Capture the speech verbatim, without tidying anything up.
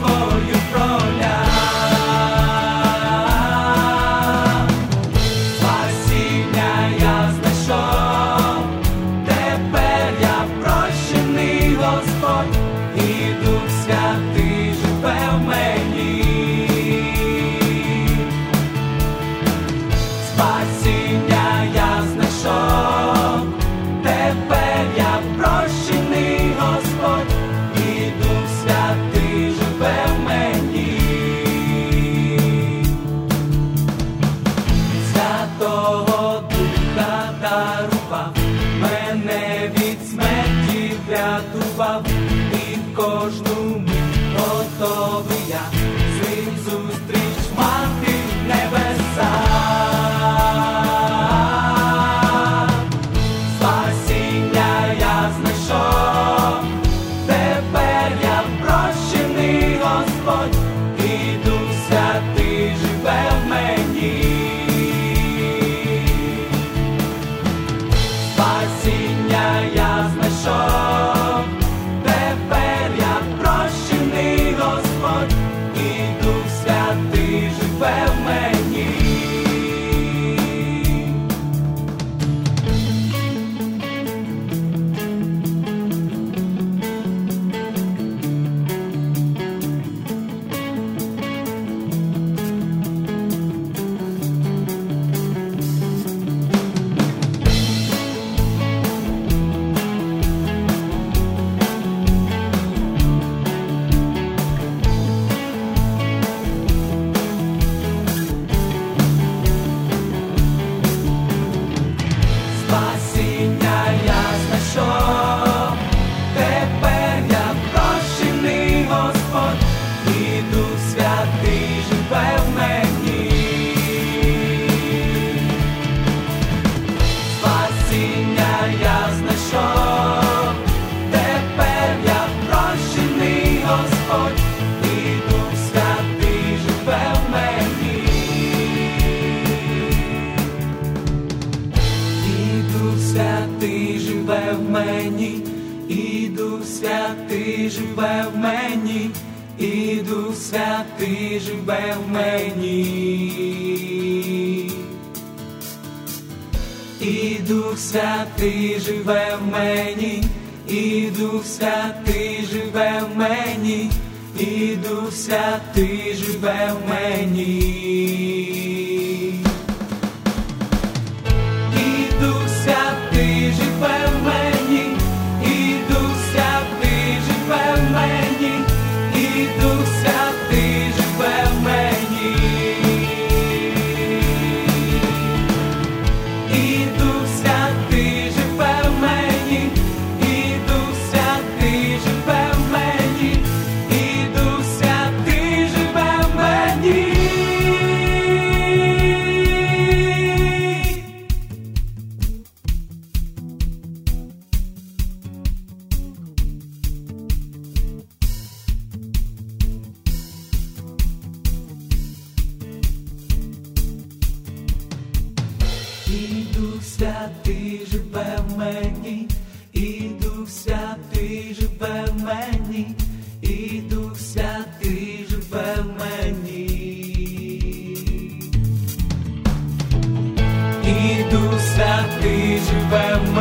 тобою пролям. Спасіння я знайшов, тепер я прощений, Господь, і Дух Святий живе в мені. Спасіння я знайшов, тепер я прощений, Господь, і Дух Святий живе в мені. Святого Духа дарував, мене від смерті врятував, і в кожну мить готовий я з ним зустріч мати в небесах. Спасіння я знайшов, тепер я прощений, Господь, і Дух Святий живе в мені. Спасіння я знайшов, тепер я прощений, Господь, і Дух Святий живе в мені. Спасіння я знайшов, тепер я прощений, Господь, і Дух Святий живе в мені. Спасіння я знайшов, тепер я прощений, Господь, і Дух Святий живе в мені. І Дух Святий живе в мені, і Дух Святий живе в мені, і Дух Святий живе в мені. І Дух Святий живе в мені, і Дух Святий живе в мені, і Дух Святий живе в мені. І Дух Святий живе в мені, і Дух Святий живе в мені, і Дух Святий живе в мені. І Дух Святий живе в мені, і Дух Святий живе в мені, і Дух Святий живе в мені. І Дух Святий живе в мені, і Дух Святий живе в мені, і Дух Святий живе в мені. І Дух Святий живе в мені.